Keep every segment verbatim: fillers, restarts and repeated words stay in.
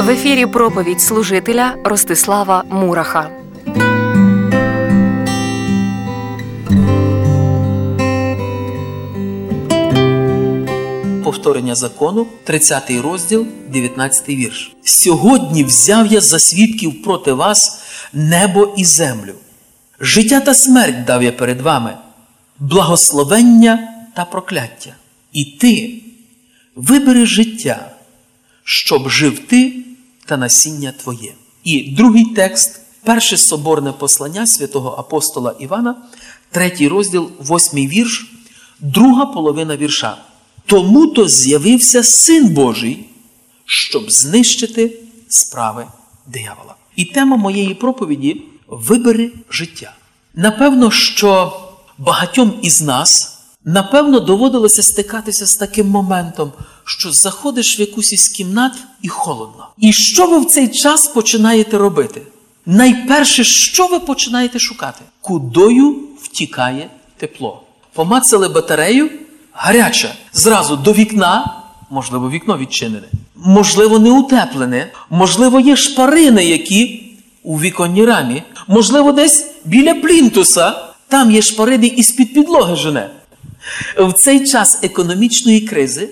В ефірі проповідь служителя Ростислава Мураха. Повторення закону, тридцятий розділ, дев'ятнадцятий вірш. «Сьогодні взяв я за свідків проти вас небо і землю. Життя та смерть дав я перед вами, благословення та прокляття. І ти вибери життя, щоб жив ти та насіння твоє». І другий текст, перше соборне послання святого апостола Івана, третій розділ, восьмий вірш, друга половина вірша. «Тому-то з'явився Син Божий, щоб знищити справи диявола». І тема моєї проповіді – «Вибери життя». Напевно, що багатьом із нас, напевно, доводилося стикатися з таким моментом, що заходиш в якусь із кімнат і холодно. І що ви в цей час починаєте робити? Найперше, що ви починаєте шукати? Кудою втікає тепло? Помацали батарею? Гаряча. Зразу до вікна, можливо, вікно відчинене, можливо, не утеплене, можливо, є шпарини, які у віконній рамі, можливо, десь біля плінтуса, там є шпарини і з-під підлоги жене. В цей час економічної кризи,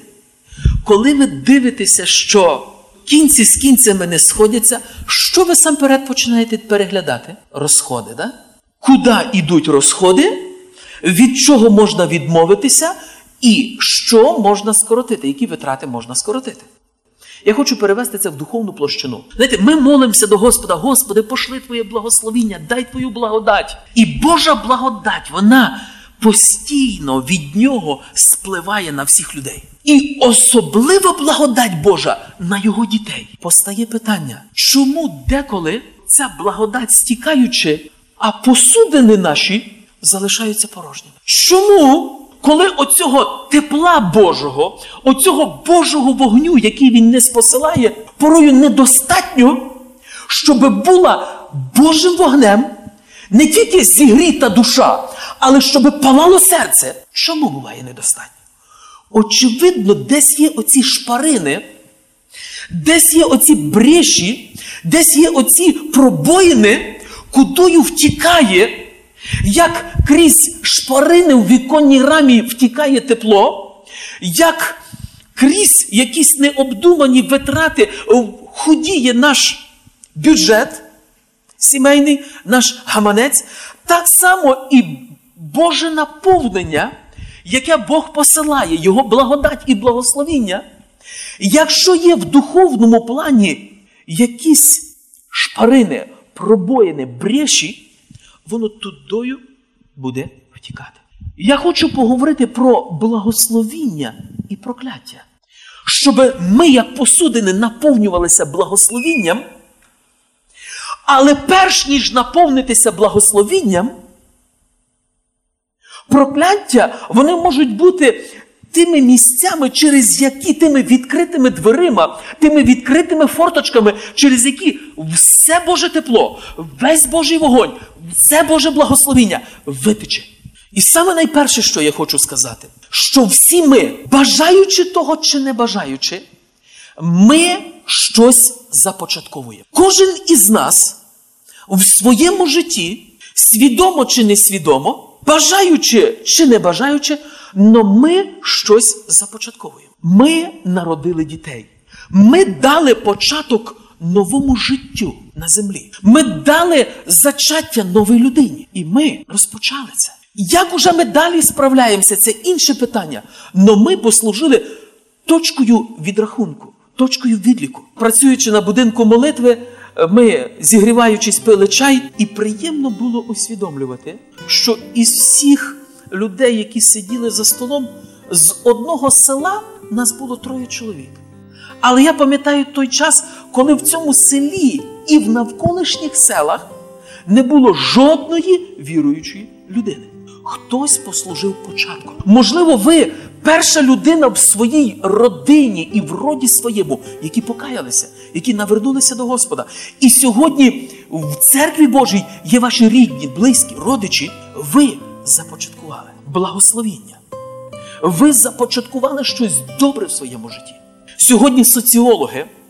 коли ви дивитеся, що кінці з кінцями не сходяться, що ви сам перед починаєте переглядати? Розходи, да? Куди йдуть розходи? Від чого можна відмовитися? І що можна скоротити? Які витрати можна скоротити? Я хочу перевести це в духовну площину. Знаєте, ми молимося до Господа: Господи, пошли Твоє благословіння, дай Твою благодать. І Божа благодать, вона постійно від Нього спливає на всіх людей. І особлива благодать Божа на Його дітей. Постає питання, чому деколи ця благодать стікаючи, а посудини наші залишаються порожніми? Чому? Коли оцього тепла Божого, оцього Божого вогню, який Він не спосилає, порою недостатньо, щоб була Божим вогнем не тільки зігріта душа, але щоб палало серце. Чому буває недостатньо? Очевидно, десь є оці шпарини, десь є оці бреші, десь є оці пробоїни, кудою втікає, як крізь шпарини в віконній рамі втікає тепло, як крізь якісь необдумані витрати худіє наш бюджет сімейний, наш гаманець, так само і Боже наповнення, яке Бог посилає, Його благодать і благословіння, якщо є в духовному плані якісь шпарини, пробоїни, бреші, воно тудою буде втікати. Я хочу поговорити про благословіння і прокляття. Щоб ми, як посудини, наповнювалися благословінням, але перш ніж наповнитися благословінням, прокляття, вони можуть бути тими місцями, через які, тими відкритими дверима, тими відкритими форточками, через які все Боже тепло, весь Божий вогонь, все Боже благословіння витече. І саме найперше, що я хочу сказати, що всі ми, бажаючи того чи не бажаючи, ми щось започатковуємо. Кожен із нас в своєму житті, свідомо чи несвідомо, бажаючи чи не бажаючи, но ми щось започатковуємо. Ми народили дітей. Ми дали початок новому життю на землі. Ми дали зачаття новій людині. І ми розпочали це. Як уже ми далі справляємося, це інше питання. Но ми послужили точкою відрахунку, точкою відліку. Працюючи на будинку молитви, ми, зігріваючись, пили чай, і приємно було усвідомлювати, що із всіх людей, які сиділи за столом, з одного села нас було троє чоловік. Але я пам'ятаю той час, коли в цьому селі і в навколишніх селах не було жодної віруючої людини. Хтось послужив початком. Можливо, ви перша людина в своїй родині і в роді своєму, які покаялися, які навернулися до Господа. І сьогодні в Церкві Божій є ваші рідні, близькі, родичі. Ви започаткували благословіння. Ви започаткували щось добре в своєму житті. Сьогодні соціологи,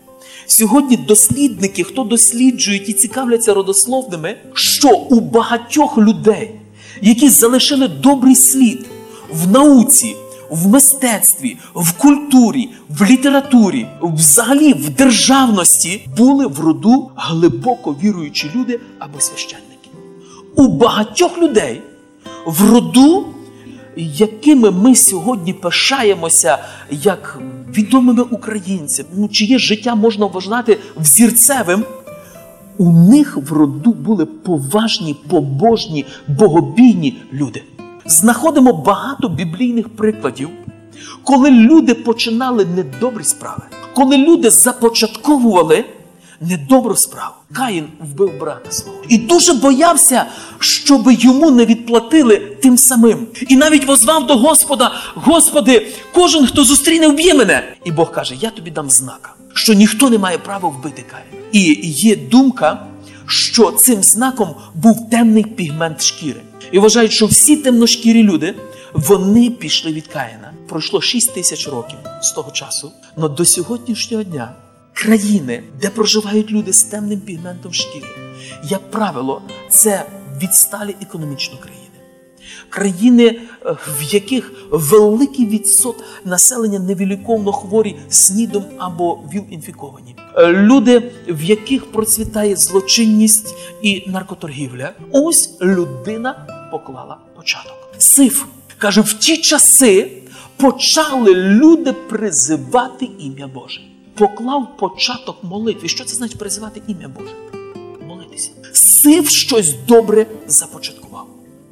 Сьогодні дослідники, хто досліджують і цікавляться родословними, що у багатьох людей, які залишили добрий слід в науці, в мистецтві, в культурі, в літературі, взагалі в державності, були в роду глибоко віруючі люди або священники. У багатьох людей в роду, якими ми сьогодні пишаємося як відомими українцями, ну, чиє життя можна вважати взірцевим, у них в роду були поважні, побожні, богобійні люди. Знаходимо багато біблійних прикладів, коли люди починали недобрі справи, коли люди започатковували недобру справу. Каїн вбив брата свого. І дуже боявся, щоб йому не відплатили тим самим. І навіть возвав до Господа: Господи, кожен, хто зустріне, вб'є мене. І Бог каже: я тобі дам знака, що ніхто не має права вбити Каїна. І є думка, що цим знаком був темний пігмент шкіри. І вважають, що всі темношкірі люди, вони пішли від Каїна. Пройшло шість тисяч років з того часу, але до сьогоднішнього дня країни, де проживають люди з темним пігментом шкіри, як правило, це відсталі економічно країни. Країни, в яких великий відсоток населення невиліковно хворі СНІДом або ВІЛ-інфіковані. Люди, в яких процвітає злочинність і наркоторгівля. Ось людина поклала початок. Сиф каже, в ті часи почали люди призивати ім'я Боже. Поклав початок молитві. Що це значить призивати ім'я Боже? Молитися. Сиф щось добре започаткував.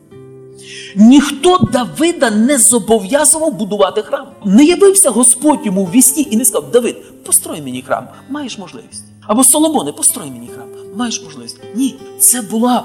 Ніхто Давида не зобов'язував будувати храм. Не явився Господь йому в вісні і не сказав: Давид, построй мені храм, маєш можливість. Або Соломоне, построй мені храм, маєш можливість. Ні, це було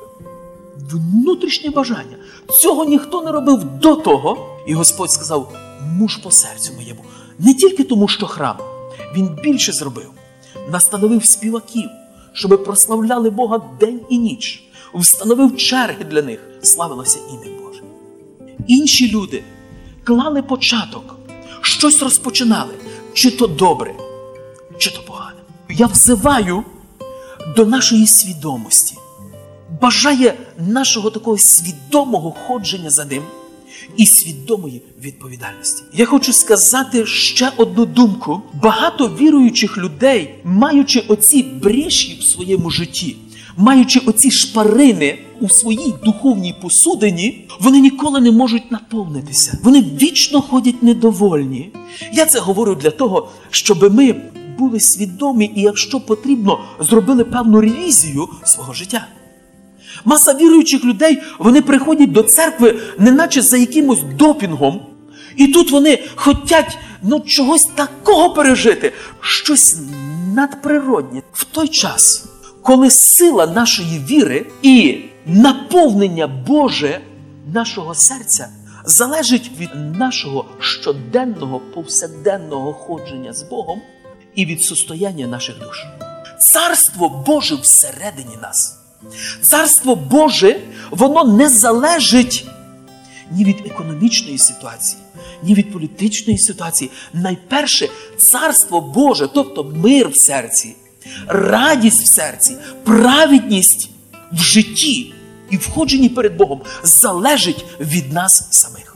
внутрішнє бажання. Цього ніхто не робив до того. І Господь сказав: муж по серцю моєму. Не тільки тому, що храм. Він більше зробив. Настановив співаків, щоб прославляли Бога день і ніч. Встановив черги для них. Славилося ім'я Боже. Інші люди клали початок, щось розпочинали, чи то добре, чи то погане. Я взиваю до нашої свідомості. Бажає нашого такого свідомого ходження за ним і свідомої відповідальності. Я хочу сказати ще одну думку. Багато віруючих людей, маючи оці бреші в своєму житті, маючи оці шпарини у своїй духовній посудині, вони ніколи не можуть наповнитися. Вони вічно ходять недовольні. Я це говорю для того, щоб ми були свідомі і, якщо потрібно, зробили певну ревізію свого життя. Маса віруючих людей, вони приходять до церкви неначе за якимось допінгом, і тут вони хочуть, ну, чогось такого пережити, щось надприроднє. В той час, коли сила нашої віри і наповнення Боже нашого серця залежить від нашого щоденного, повсякденного ходження з Богом і від состояння наших душ. Царство Боже всередині нас. Царство Боже, воно не залежить ні від економічної ситуації, ні від політичної ситуації. Найперше, Царство Боже, тобто мир в серці, радість в серці, праведність в житті і в ходженні перед Богом залежить від нас самих.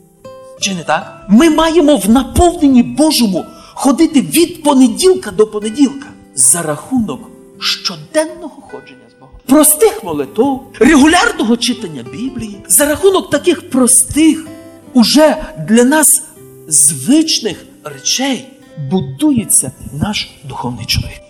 Чи не так? Ми маємо в наповненні Божому ходити від понеділка до понеділка за рахунок щоденного ходження з Богом. Простих молитов, регулярного читання Біблії, за рахунок таких простих, уже для нас звичних речей будується наш духовний чоловік.